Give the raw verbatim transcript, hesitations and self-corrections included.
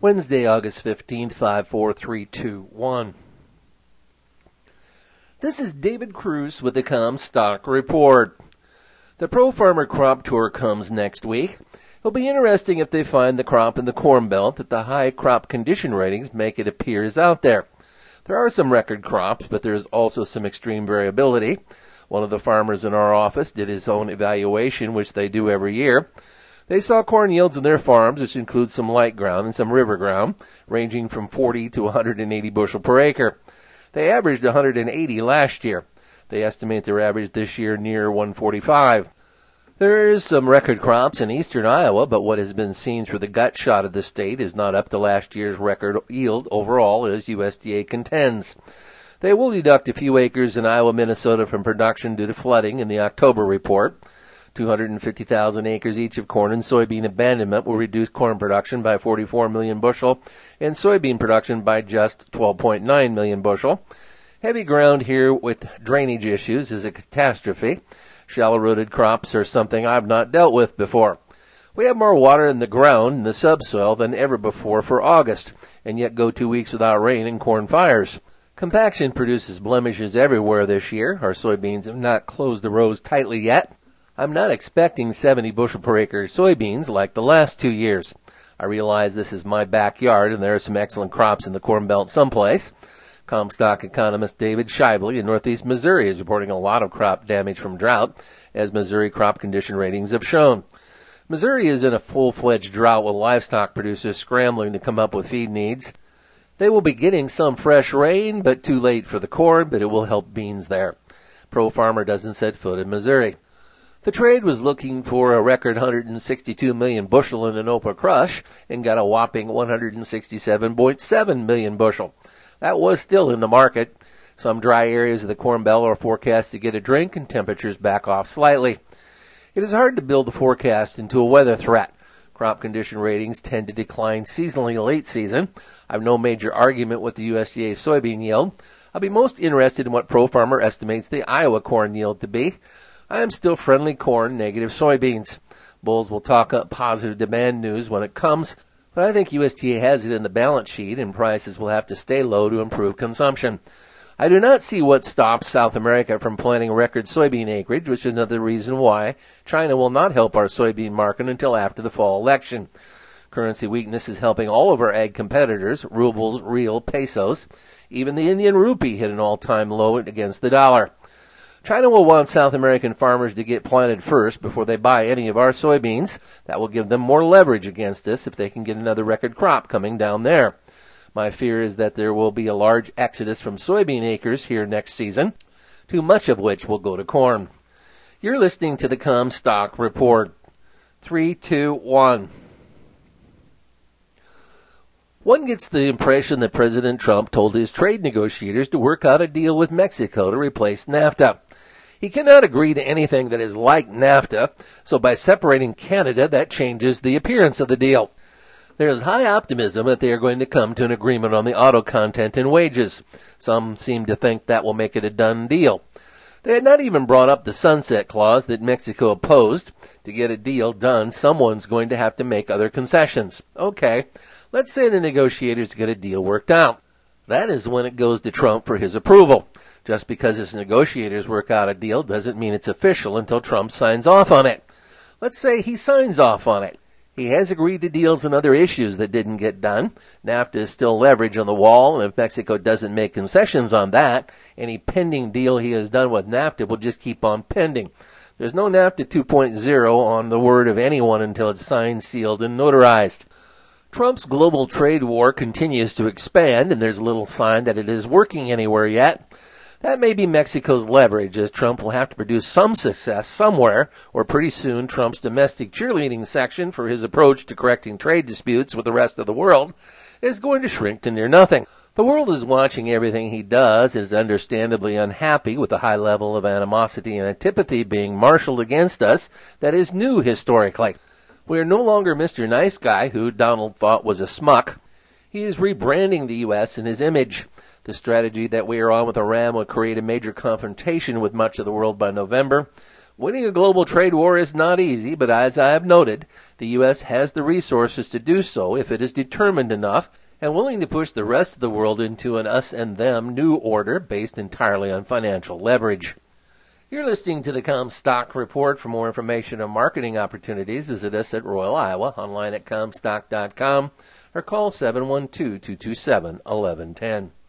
Wednesday, August fifteenth, five four three two one. This is David Cruz with the Comstock Report. The Pro Farmer Crop Tour comes next week. It'll be interesting if they find the crop in the Corn Belt that the high crop condition ratings make it appear is out there. There are some record crops, but there's also some extreme variability. One of the farmers in our office did his own evaluation, which they do every year. They saw corn yields in their farms, which includes some light ground and some river ground, ranging from forty to one hundred eighty bushel per acre. They averaged one hundred eighty last year. They estimate their average this year near one forty-five. There is some record crops in eastern Iowa, but what has been seen through the gut shot of the state is not up to last year's record yield overall, as U S D A contends. They will deduct a few acres in Iowa, Minnesota from production due to flooding in the October report. two hundred fifty thousand acres each of corn and soybean abandonment will reduce corn production by forty-four million bushel and soybean production by just twelve point nine million bushel. Heavy ground here with drainage issues is a catastrophe. Shallow-rooted crops are something I've not dealt with before. We have more water in the ground in the subsoil than ever before for August, and yet go two weeks without rain and corn fires. Compaction produces blemishes everywhere this year. Our soybeans have not closed the rows tightly yet. I'm not expecting seventy bushel per acre soybeans like the last two years. I realize this is my backyard and there are some excellent crops in the Corn Belt someplace. Comstock economist David Shively in northeast Missouri is reporting a lot of crop damage from drought, as Missouri crop condition ratings have shown. Missouri is in a full-fledged drought with livestock producers scrambling to come up with feed needs. They will be getting some fresh rain, but too late for the corn, but it will help beans there. Pro Farmer doesn't set foot in Missouri. The trade was looking for a record one hundred sixty-two million bushel in an Opa crush and got a whopping one hundred sixty-seven point seven million bushel. That was still in the market. Some dry areas of the Corn Belt are forecast to get a drink and temperatures back off slightly. It is hard to build the forecast into a weather threat. Crop condition ratings tend to decline seasonally late season. I have no major argument with the U S D A soybean yield. I'll be most interested in what Pro Farmer estimates the Iowa corn yield to be. I am still friendly corn, negative soybeans. Bulls will talk up positive demand news when it comes, but I think U S D A has it in the balance sheet and prices will have to stay low to improve consumption. I do not see what stops South America from planting record soybean acreage, which is another reason why China will not help our soybean market until after the fall election. Currency weakness is helping all of our ag competitors, rubles, real, pesos. Even the Indian rupee hit an all-time low against the dollar. China will want South American farmers to get planted first before they buy any of our soybeans. That will give them more leverage against us if they can get another record crop coming down there. My fear is that there will be a large exodus from soybean acres here next season, too much of which will go to corn. You're listening to the Comstock Report. Three, two, one. One gets the impression that President Trump told his trade negotiators to work out a deal with Mexico to replace NAFTA. He cannot agree to anything that is like NAFTA, so by separating Canada, that changes the appearance of the deal. There is high optimism that they are going to come to an agreement on the auto content and wages. Some seem to think that will make it a done deal. They had not even brought up the sunset clause that Mexico opposed. To get a deal done, someone's going to have to make other concessions. Okay, let's say the negotiators get a deal worked out. That is when it goes to Trump for his approval. Just because his negotiators work out a deal doesn't mean it's official until Trump signs off on it. Let's say he signs off on it. He has agreed to deals on other issues that didn't get done. NAFTA is still leverage on the wall, and if Mexico doesn't make concessions on that, any pending deal he has done with NAFTA will just keep on pending. There's no NAFTA two point oh on the word of anyone until it's signed, sealed, and notarized. Trump's global trade war continues to expand, and there's little sign that it is working anywhere yet. That may be Mexico's leverage, as Trump will have to produce some success somewhere, or pretty soon Trump's domestic cheerleading section for his approach to correcting trade disputes with the rest of the world is going to shrink to near nothing. The world is watching everything he does and is understandably unhappy with the high level of animosity and antipathy being marshaled against us that is new historically. We are no longer Mister Nice Guy, who Donald thought was a schmuck. He is rebranding the U S in his image. The strategy that we are on with Iran will create a major confrontation with much of the world by November. Winning a global trade war is not easy, but as I have noted, the U S has the resources to do so if it is determined enough and willing to push the rest of the world into an us and them new order based entirely on financial leverage. You're listening to the Comstock Report. For more information on marketing opportunities, visit us at Royal Iowa, online at comstock dot com, or call seven one two, two two seven, one one one zero.